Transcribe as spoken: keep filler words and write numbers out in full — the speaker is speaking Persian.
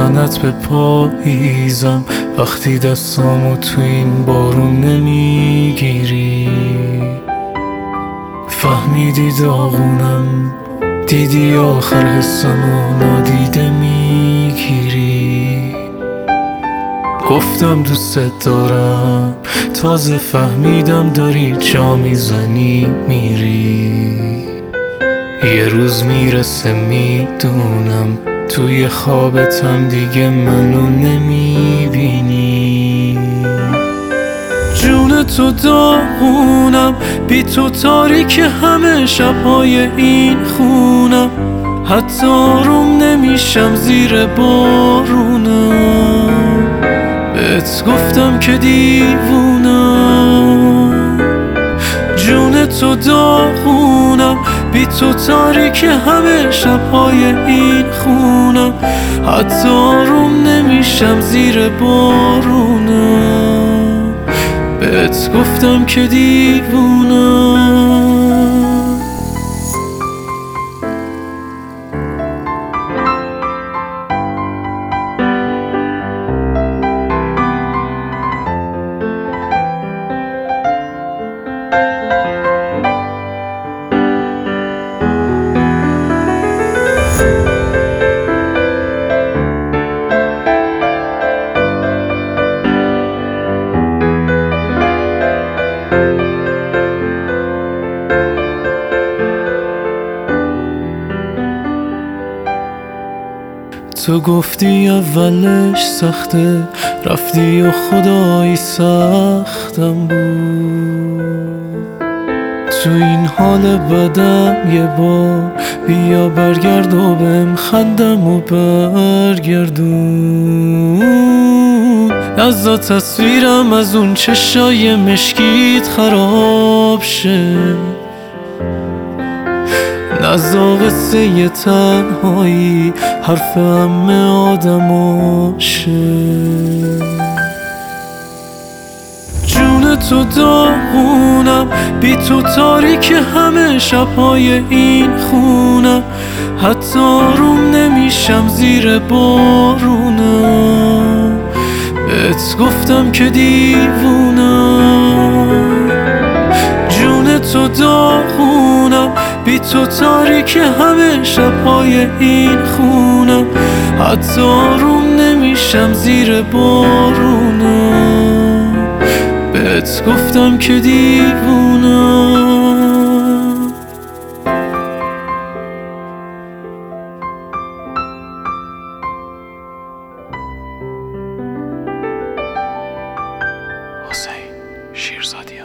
لعنت به پاییزم وقتی دستامو تو این بارون نمیگیری. فهمیدی داغونم، دیدی آخر حسمو نادیده میگیری. گفتم دوست دارم، تازه فهمیدم داری جا میزنی میری. یه روز میرسه میدونم توی خوابتم دیگه منو نمیبینی. جون تو داغونم، بی تو تاریک همه شبهای این خونم. حتی آروم نمیشم زیر بارونم، بهت گفتم که دیوونم. جون تو داغونم، بی تو تاریک همه شبهای این خونم. حتی آروم نمیشم زیر بارونم، بهت گفتم که دیوونم. تو گفتی اولش سخته، رفتی و خدایی سختم بود. تو این حال بدم یه بار بیا برگرد و بهم خندم و برگردون. از تصویرم از اون چشای مشکیت خراب شه، نزا قصه یه تنهایی حرف همه آدماشه. جون تو داغونم، بی تو تاریک همه شبهای این خونم. حتی آروم نمیشم زیر بارونم، بهت گفتم که دیوونم. جون تو داغونم، بی تو تاریک همه شبهای این خونم. حتی آروم نمیشم زیر بارونم، بهت گفتم که دیوونم. حسین شیرزادی